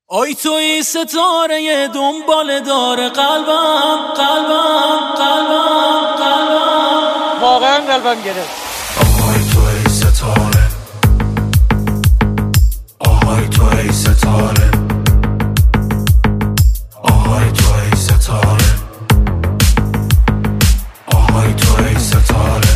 آی توی ستاره دنبال داره قلبم واقعا قلبم گرفت. آهای توی ستاره، آهای توی ستاره، آهای توی ستاره، آهای توی ستاره.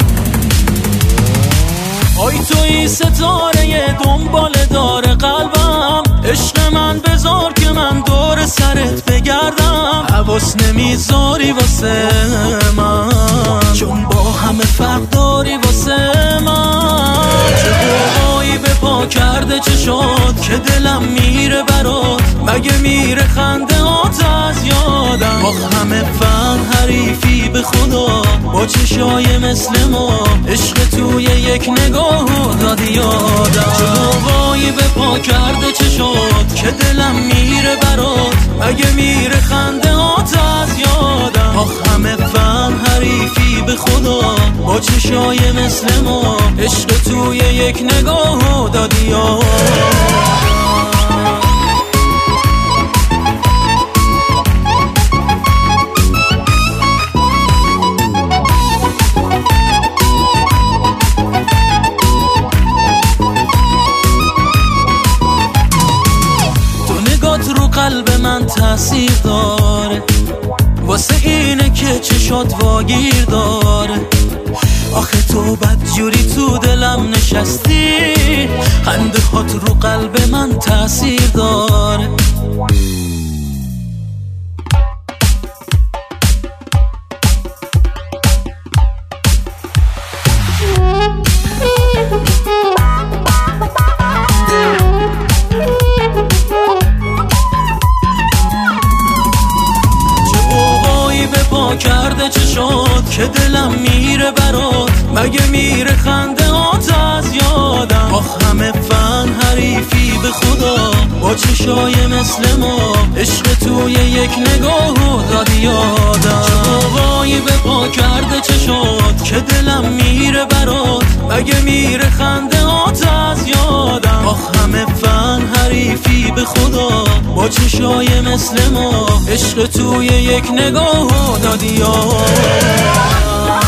آی توی ستاره دنبال داره قلبم، عشق من بذار که من دور سرت بگردم. حواس نمیذاری واسه من، چون با همه فرق داری واسه من. چه بوهایی به پا کرده چشات که دلم میره برات، مگه میره خنده هات از یادم. با همه فن حریفی به خدا، با چشای مثل ما عشق توی یک نگاه دادی یادم. چه بوهایی به پا کرده چشات که دلم میره برات، مگه میره خنده هات از یادم. با همه فن حریفی به خدا، با چشای مثل ما عشق توی یک نگاه دادی یادم. رو قلب من تأثیر داره، واسه اینه که چشات واگیر داره. آخه تو بدجوری تو دلم نشستی، خنده هات رو قلب من تأثیر داره. کرده چشات که دلم میره برات، مگه میره خنده هات از یادم. آخ همه فن حریفی به خدا، با چشای مثل ما عشق توی یک نگاه دادی یادم. چه بابایی به پا کرده چشات که دلم میره برات، مگه میره خنده هات از یادم. آخ همه فن حریفی به خدا، با چشای مثل ما عشق توی یک نگاه دادی یادم.